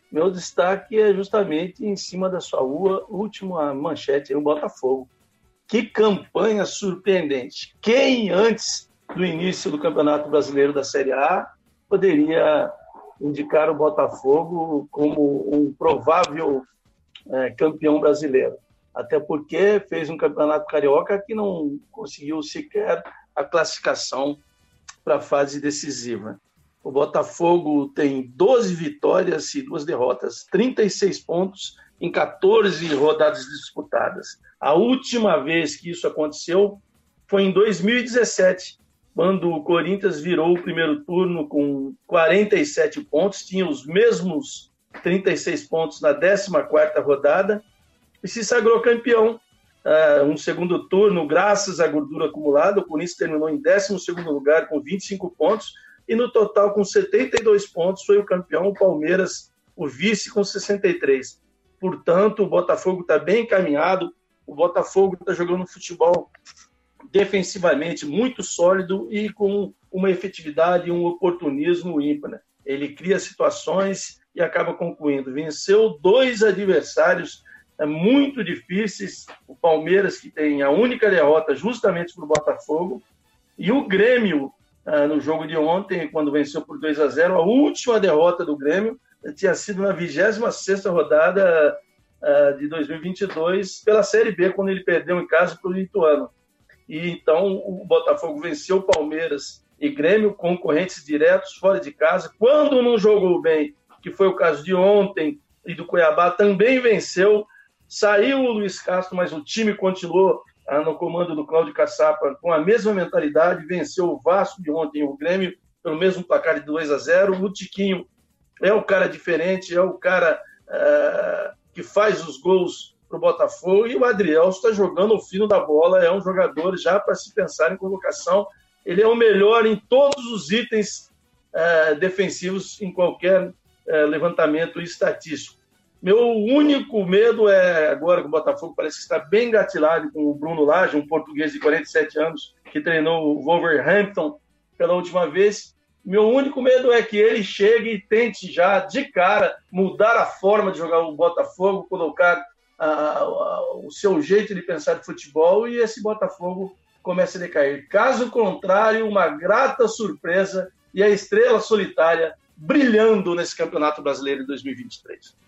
Meu destaque é justamente em cima da sua última manchete, o Botafogo. Que campanha surpreendente. Quem, antes do início do Campeonato Brasileiro da Série A, poderia indicar o Botafogo como um provável campeão brasileiro? Até porque fez um campeonato carioca que não conseguiu sequer a classificação para a fase decisiva. O Botafogo tem 12 vitórias e 2 derrotas, 36 pontos em 14 rodadas disputadas. A última vez que isso aconteceu foi em 2017, quando o Corinthians virou o primeiro turno com 47 pontos, tinha os mesmos 36 pontos na 14ª rodada e se sagrou campeão. Um segundo turno, graças à gordura acumulada, o Corinthians terminou em 12º lugar com 25 pontos e no total com 72 pontos foi o campeão, o Palmeiras, o vice com 63. Portanto, o Botafogo está bem encaminhado, o Botafogo está jogando futebol defensivamente muito sólido e com uma efetividade e um oportunismo ímpar. Ele cria situações e acaba concluindo. Venceu 2 adversários muito difíceis, o Palmeiras, que tem a única derrota justamente para o Botafogo, e o Grêmio, no jogo de ontem, quando venceu por 2-0, a última derrota do Grêmio tinha sido na 26ª rodada de 2022 pela Série B, quando ele perdeu em casa para o Ituano. E então o Botafogo venceu o Palmeiras e Grêmio, concorrentes diretos fora de casa. Quando não jogou bem, que foi o caso de ontem, e do Cuiabá, também venceu. Saiu o Luiz Castro, mas o time continuou no comando do Cláudio Caçapa com a mesma mentalidade, venceu o Vasco de ontem, o Grêmio, pelo mesmo placar de 2-0. O Tiquinho é o cara diferente, é o cara que faz os gols para o Botafogo, e o Adriel está jogando o fino da bola, é um jogador já para se pensar em convocação. Ele é o melhor em todos os itens defensivos em qualquer levantamento estatístico. Meu único medo é, agora que o Botafogo parece que está bem engatilhado com o Bruno Lage, um português de 47 anos, que treinou o Wolverhampton pela última vez. Meu único medo é que ele chegue e tente já, de cara, mudar a forma de jogar o Botafogo, colocar o seu jeito de pensar de futebol, e esse Botafogo comece a decair. Caso contrário, uma grata surpresa e a estrela solitária brilhando nesse Campeonato Brasileiro de 2023.